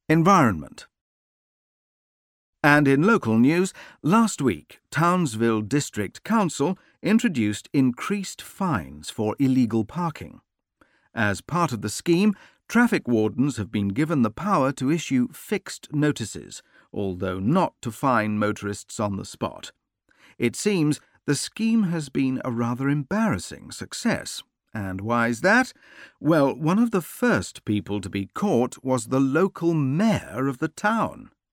Environment. And in local news, last week, Townsville District Council introduced increased fines for illegal parking. As part of the scheme, traffic wardens have been given the power to issue fixed notices, although not to fine motorists on the spot. It seems the scheme has been a rather embarrassing success. And why is that? Well, one of the first people to be caught was the local mayor of the town.